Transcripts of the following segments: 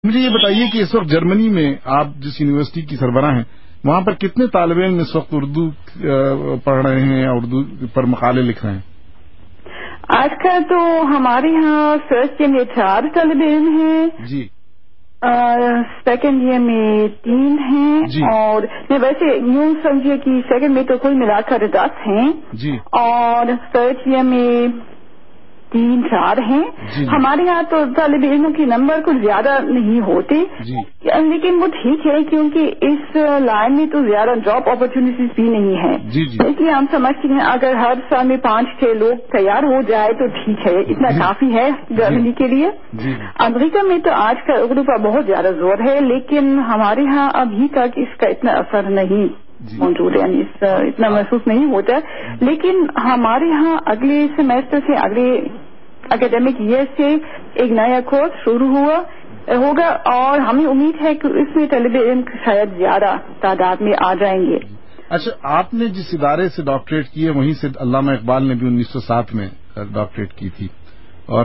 مجھے یہ بتائیے کہ اس وقت جرمنی میں آپ جس یونیورسٹی کی سربراہ ہیں وہاں پر کتنے طالب علم اس وقت اردو پڑھ رہے ہیں اور اردو پر مقالے لکھ رہے ہیں؟ آج کل تو ہمارے یہاں فرسٹ ایئر میں 4 طالب علم ہیں جی، سیکنڈ ایئر میں 3 ہیں جی، اور ویسے یوں سمجھے کہ سیکنڈ میں تو کل ملا کر 10 ہیں جی، اور تھرڈ ایئر میں 3-4 ہیں. جی، ہمارے یہاں تو طالب علموں کے نمبر کچھ زیادہ نہیں ہوتے، جی، لیکن وہ ٹھیک ہے کیونکہ اس لائن میں تو زیادہ جاب اپرچونیٹیز بھی نہیں ہیں. جی، جی، اس لیے ہم سمجھتے ہیں اگر ہر سال میں 5-6 لوگ تیار ہو جائے تو ٹھیک ہے، اتنا کافی ہے جرمنی کے لیے. جی، امریکہ میں تو آج کل اردو پر بہت زیادہ زور ہے، لیکن ہمارے ہاں ابھی تک اس کا اتنا اثر نہیں موجود ہے، یعنی اتنا محسوس نہیں ہوتا. لیکن ہمارے ہاں اگلے سیمیسٹر سے اگلے اکیڈیمک ایئر سے ایک نیا کورس شروع ہوگا اور ہمیں امید ہے کہ اس میں طالب علم شاید زیادہ تعداد میں آ جائیں گے. اچھا، آپ نے جس ادارے سے ڈاکٹریٹ کی ہے وہیں سے علامہ اقبال نے بھی 1907 میں ڈاکٹریٹ کی تھی اور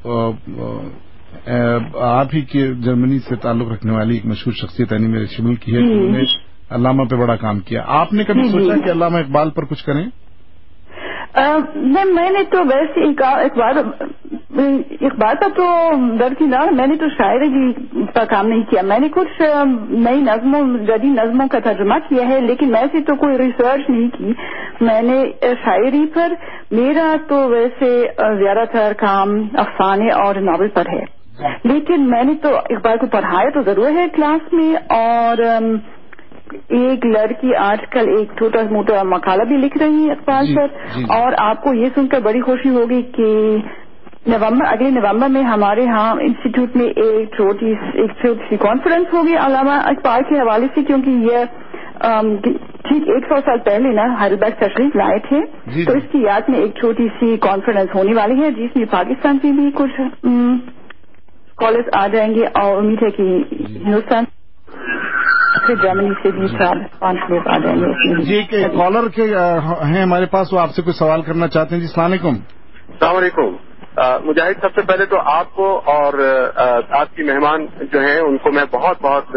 آپ ہی کے جرمنی سے تعلق رکھنے والی ایک مشہور شخصیت یعنی میرے شمول کی ہے کہ انہوں نے علامہ پہ بڑا کام کیا. آپ نے کبھی سوچا کہ علامہ اقبال پر کچھ کریں؟ میں نے تو ویسے اقبال کا تو درکنار میں نے تو شاعری کا کام نہیں کیا. میں نے کچھ نئی نظموں جدید نظموں کا ترجمہ کیا ہے، لیکن میں سے تو کوئی ریسرچ نہیں کی. میں نے شاعری پر میرا تو ویسے زیادہ تر کام افسانے اور ناول پر ہے، لیکن میں نے تو اقبال کو پڑھایا تو ضرور ہے کلاس میں. اور ایک لڑکی آج کل ایک چھوٹا موٹا مقالہ بھی لکھ رہی ہے اقبال پر. اور آپ کو یہ سن کر بڑی خوشی ہوگی کہ اگلے نومبر میں ہمارے ہاں انسٹیٹیوٹ میں ایک چھوٹی سی کانفرنس ہوگی علامہ اقبال کے حوالے سے، کیونکہ یہ ٹھیک 100 سال پہلے نا ہائیڈلبرگ تشریف لائے تھے. تو اس کی یاد میں ایک چھوٹی سی کانفرنس ہونے والی ہے جس میں پاکستان سے بھی کچھ اسکالرز آ جائیں گے اور امید ہے کہ ہندوستان جرمنی سے بھی 4-5 لوگ آ جائیں گے. جی، ایک کالر کے ہیں ہمارے پاس، وہ آپ سے کوئی سوال کرنا چاہتے ہیں. جی، السلام علیکم. السلام علیکم. مجاہد، سب سے پہلے تو آپ کو اور آپ کی مہمان جو ہیں ان کو میں بہت بہت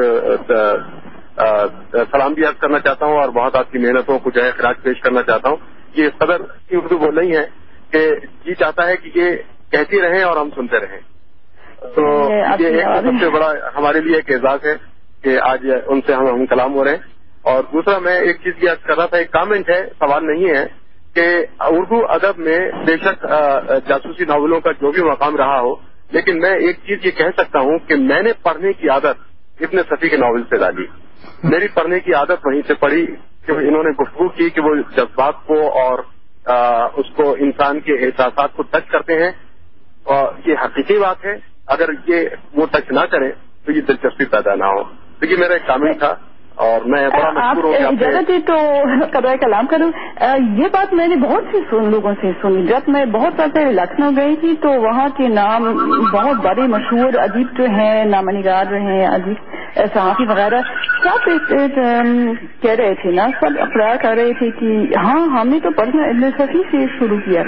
سلام بھی عرض کرنا چاہتا ہوں اور بہت آپ کی محنتوں کو جو ہے خراج پیش کرنا چاہتا ہوں. یہ اس قدر کی اردو بول رہی ہے کہ جی چاہتا ہے کہ یہ کہتی رہیں اور ہم سنتے رہیں. تو یہ ایک سب سے بڑا ہمارے لیے ایک اعزاز ہے کہ آج ان سے ہم کلام ہو رہے ہیں. اور دوسرا میں ایک چیز کی عرض کر رہا تھا، ایک کامنٹ ہے، سوال نہیں ہے، کہ اردو ادب میں بے شک جاسوسی ناولوں کا جو بھی مقام رہا ہو، لیکن میں ایک چیز یہ کہہ سکتا ہوں کہ میں نے پڑھنے کی عادت ابن صفی کے ناول سے ڈالی. میری پڑھنے کی عادت وہیں سے پڑی کہ انہوں نے گفتگو کی کہ وہ جذبات کو اور اس کو انسان کے احساسات کو ٹچ کرتے ہیں، اور یہ حقیقی بات ہے. اگر یہ وہ ٹچ نہ کریں تو یہ دلچسپی پیدا نہ ہو. تو یہ میرا ایک کامنٹ تھا اور میں بڑا مشہور ہوں. آپ اجازت ہے تو قدر کلام کروں. یہ بات میں نے بہت سے لوگوں سے سنی. جب میں بہت پہلے لکھنؤ گئی تھی تو وہاں کے نام بہت بڑے مشہور ادیب جو ہیں، نامہ نگار جو ہیں، ادیب صحافی وغیرہ سب کہہ رہے تھے نا، سب اقرار کر رہے تھے کہ ہاں ہم نے تو پڑھنا ابن صفی سے شروع کیا.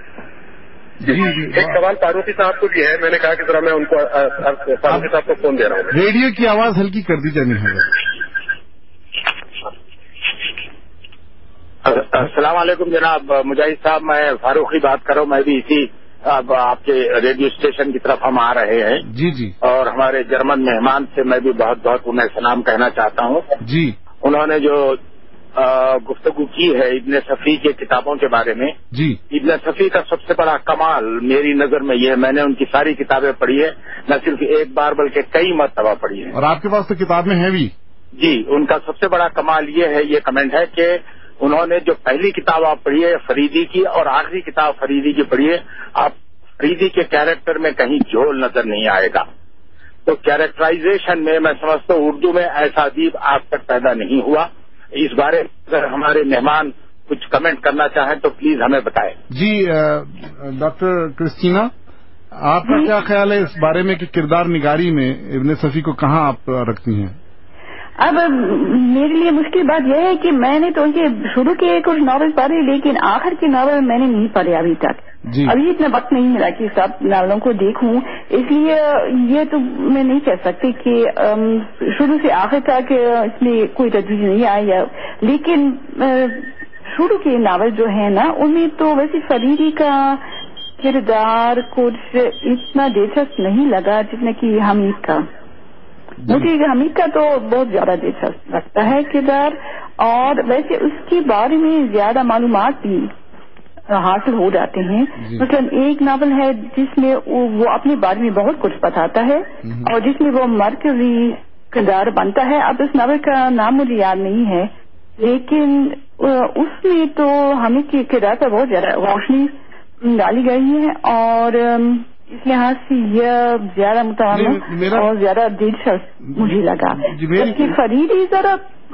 ایک سوال فاروقی صاحب کو بھی ہے. میں نے کہا کہ ذرا میں ان کو فاروقی صاحب کو فون دے رہا ہوں. ریڈیو کی آواز ہلکی کر دی جانی ہے. السلام علیکم جناب مجاہد صاحب، میں فاروقی بات کر رہا ہوں. میں بھی اسی اب آپ کے ریڈیو اسٹیشن کی طرف ہم آ رہے ہیں. جی جی. اور ہمارے جرمن مہمان سے میں بھی بہت بہت انہیں سلام کہنا چاہتا ہوں. جی. انہوں نے جو گفتگو کی ہے ابن صفی کے کتابوں کے بارے میں، جی، ابن صفی کا سب سے بڑا کمال میری نظر میں یہ ہے، میں نے ان کی ساری کتابیں پڑھی ہے، نہ صرف ایک بار بلکہ کئی مرتبہ پڑھی ہے. اور آپ کے پاس تو کتابیں ہیں بھی. جی، ان کا سب سے بڑا کمال یہ ہے، یہ کمنٹ ہے کہ انہوں نے جو پہلی کتاب آپ پڑھی ہے فریدی کی اور آخری کتاب فریدی کی پڑھی ہے، آپ فریدی کے کیریکٹر میں کہیں جھول نظر نہیں آئے گا. تو کیریکٹرائزیشن میں سمجھتا ہوں اردو میں ایسا ادیب آج تک پیدا نہیں ہوا. اس بارے میں اگر ہمارے مہمان کچھ کمنٹ کرنا چاہیں تو پلیز ہمیں بتائیں. جی ڈاکٹر کرسٹینا، آپ کا کیا خیال ہے اس بارے میں کہ کردار نگاری میں ابن صفی کو کہاں آپ رکھتی ہیں؟ اب میرے لیے مشکل بات یہ ہے کہ میں نے تو ان کے شروع کے کچھ ناول پڑھے، لیکن آخر کے ناول میں نے نہیں پڑھے ابھی تک. ابھی اتنا وقت نہیں ملا کہ سب ناولوں کو دیکھوں، اس لیے یہ تو میں نہیں کہہ سکتی کہ شروع سے آخر تک اس میں کوئی تجویز نہیں آئی ہے، لیکن شروع کے ناول جو ہیں نا ان میں تو ویسے فریدی کا کردار کچھ اتنا دلچسپ نہیں لگا جتنا کہ حمید کا. مجھے حمید کا تو بہت زیادہ دلچسپ لگتا ہے کردار، اور ویسے اس کے بارے میں زیادہ معلومات بھی حاصل ہو جاتے ہیں. مثلا ایک ناول ہے جس میں وہ اپنے بارے میں بہت کچھ بتاتا ہے اور جس میں وہ مرکزی کردار بنتا ہے. اب اس ناول کا نام مجھے یاد نہیں ہے، لیکن اس میں تو حمید کے کردار پر بہت زیادہ روشنی ڈالی گئی ہے، اور اس لحاظ سے یہ زیادہ متعلق اور زیادہ دلچسپ مجھے لگا. جبکہ فریدی ذرا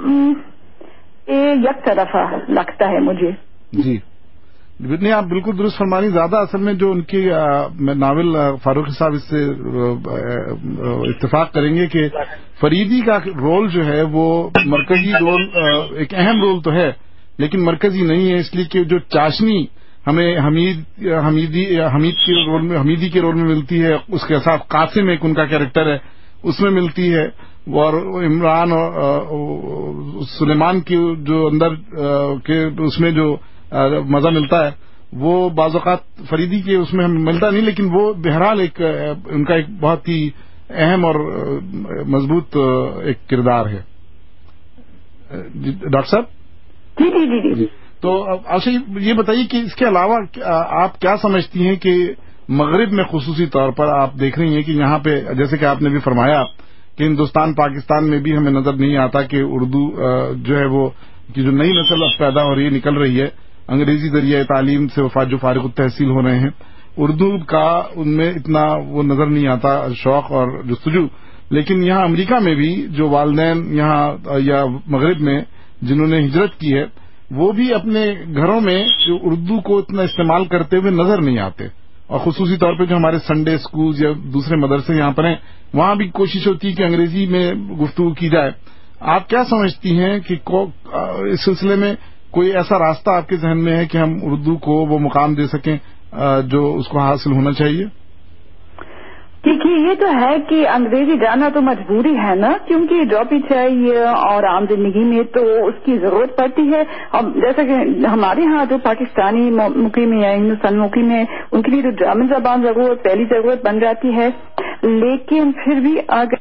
یک طرفہ لگتا ہے مجھے. جی نہیں، آپ بالکل درست فرمانی. زیادہ اصل میں جو ان کی ناول فاروقی صاحب اس سے اتفاق کریں گے کہ فریدی کا رول جو ہے وہ مرکزی رول، ایک اہم رول تو ہے لیکن مرکزی نہیں ہے، اس لیے کہ جو چاشنی ہمیں حمیدی کے رول میں ملتی ہے، اس کے ساتھ قاسم ایک ان کا کیریکٹر ہے اس میں ملتی ہے، اور عمران اور سلیمان کی جو اندر کے اس میں جو مزہ ملتا ہے وہ بعض اوقات فریدی کے اس میں ہمیں ملتا نہیں، لیکن وہ بہرحال ایک ان کا ایک بہت ہی اہم اور مضبوط ایک کردار ہے. ڈاکٹر صاحب جی جی جی جی تو اچھا یہ بتائیے کہ اس کے علاوہ آپ کیا سمجھتی ہیں کہ مغرب میں خصوصی طور پر آپ دیکھ رہی ہیں کہ یہاں پہ جیسے کہ آپ نے بھی فرمایا کہ ہندوستان پاکستان میں بھی ہمیں نظر نہیں آتا کہ اردو جو ہے وہ کہ جو نئی نسل اب پیدا ہو رہی ہے، نکل رہی ہے، انگریزی ذریعہ تعلیم سے جو فارغ التحصیل ہو رہے ہیں، اردو کا ان میں اتنا وہ نظر نہیں آتا شوق اور جستجو. لیکن یہاں امریکہ میں بھی جو والدین یہاں یا مغرب میں جنہوں نے ہجرت کی ہے وہ بھی اپنے گھروں میں اردو کو اتنا استعمال کرتے ہوئے نظر نہیں آتے، اور خصوصی طور پہ جو ہمارے سنڈے اسکول یا دوسرے مدرسے یہاں پر ہیں وہاں بھی کوشش ہوتی ہے کہ انگریزی میں گفتگو کی جائے. آپ کیا سمجھتی ہیں کہ اس سلسلے میں کوئی ایسا راستہ آپ کے ذہن میں ہے کہ ہم اردو کو وہ مقام دے سکیں جو اس کو حاصل ہونا چاہیے؟ کیونکہ یہ تو ہے کہ انگریزی جانا تو مجبوری ہے نا، کیونکہ جاب بھی چاہیے اور عام زندگی میں تو اس کی ضرورت پڑتی ہے. اور جیسا کہ ہمارے ہاں جو پاکستانی مقیم یا ہندوستان مقیم ہے ان کے لیے تو جرمن زبان ضرورت پہلی ضرورت بن جاتی ہے. لیکن پھر بھی اگر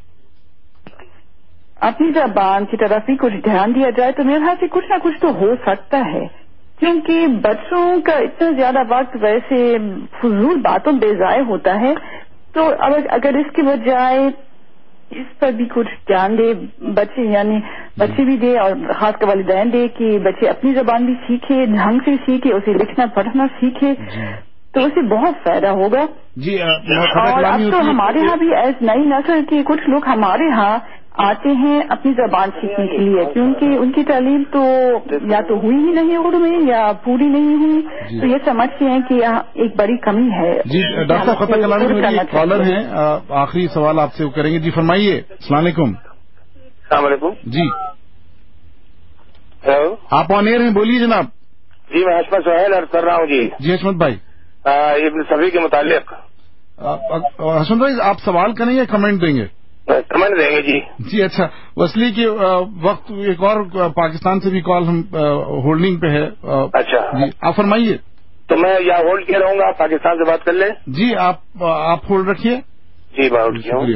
اپنی زبان کی طرف بھی کچھ دھیان دیا جائے تو میرے خیال سے کچھ نہ کچھ تو ہو سکتا ہے، کیونکہ بچوں کا اتنا زیادہ وقت ویسے فضول باتوں بے ضائع ہوتا ہے. تو اگر اس کے بجائے اس پر بھی کچھ دھیان دے بچے بھی دے اور خاص کر والدین دے کہ بچے اپنی زبان بھی سیکھے، ڈھنگ سے سیکھے، اسے لکھنا پڑھنا سیکھے تو اسے بہت فائدہ ہوگا. جی اور اب تو ہمارے ہاں بھی ایس نئی نسل کے کچھ لوگ ہمارے ہاں آتے ہیں اپنی زبان سیکھنے کے لیے، کیونکہ ان کی تعلیم تو یا تو ہوئی ہی نہیں اردو میں یا پوری نہیں ہوئی، تو یہ سمجھتے ہیں کہ یہاں ایک بڑی کمی ہے. جی ڈاکٹر صاحب فتح کلامی میری کالر ہیں، آخری سوال آپ سے کریں گے. جی فرمائیے. السلام علیکم. السلام علیکم. جی ہیلو، آپ آن ایئر ہیں، بولیے جناب. جی میں حشمت سہیل عرض کر رہا ہوں. جی حشمت بھائی، ابن صفی کے متعلق. حشمت بھائی آپ سوال کریں یا کمنٹ دیں گے؟ کمنٹ دیں گے. جی اچھا، وصلی کے وقت ایک اور پاکستان سے بھی کال ہم ہولڈنگ پہ ہے. اچھا جی آپ فرمائیے. تو میں یا ہولڈ کیا رہوں گا، آپ پاکستان سے بات کر لیں. جی آپ ہولڈ رکھیے. جی ہولڈ کیا. شکریہ.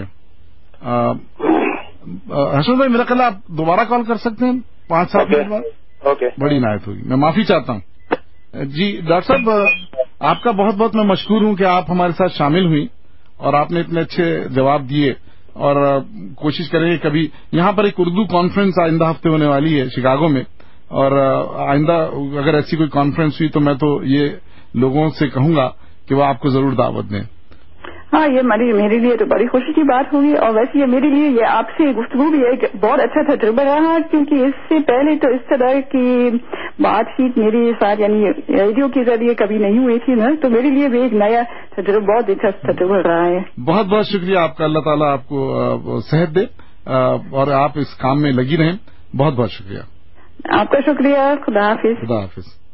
حسن بھائی میرا خیال آپ دوبارہ کال کر سکتے ہیں 5-7 منٹ بعد. اوکے، بڑی عنایت ہوگی، میں معافی چاہتا ہوں. جی ڈاکٹر صاحب آپ کا بہت بہت میں مشکور ہوں کہ آپ ہمارے ساتھ شامل ہوئی اور آپ نے اتنے اچھے جواب دیے، اور کوشش کریں گے کبھی یہاں پر ایک اردو کانفرنس آئندہ ہفتے ہونے والی ہے شکاگو میں، اور آئندہ اگر ایسی کوئی کانفرنس ہوئی تو میں تو یہ لوگوں سے کہوں گا کہ وہ آپ کو ضرور دعوت دیں. ہاں یہ میرے لیے تو بڑی خوشی کی بات ہوگی، اور ویسے یہ میرے لیے یہ آپ سے گفتگو بھی ایک بہت اچھا تجربہ رہا، کیونکہ اس سے پہلے تو اس طرح کی بات چیت میرے ساتھ یعنی ریڈیو کے ذریعے کبھی نہیں ہوئی تھی نا، تو میرے لیے بھی ایک نیا تجربہ، بہت اچھا تجربہ رہا ہے. بہت بہت شکریہ آپ کا، اللہ تعالیٰ آپ کو صحت دے اور آپ اس کام میں لگی رہیں. بہت بہت شکریہ. آپ کا شکریہ. خدا حافظ. خدا حافظ.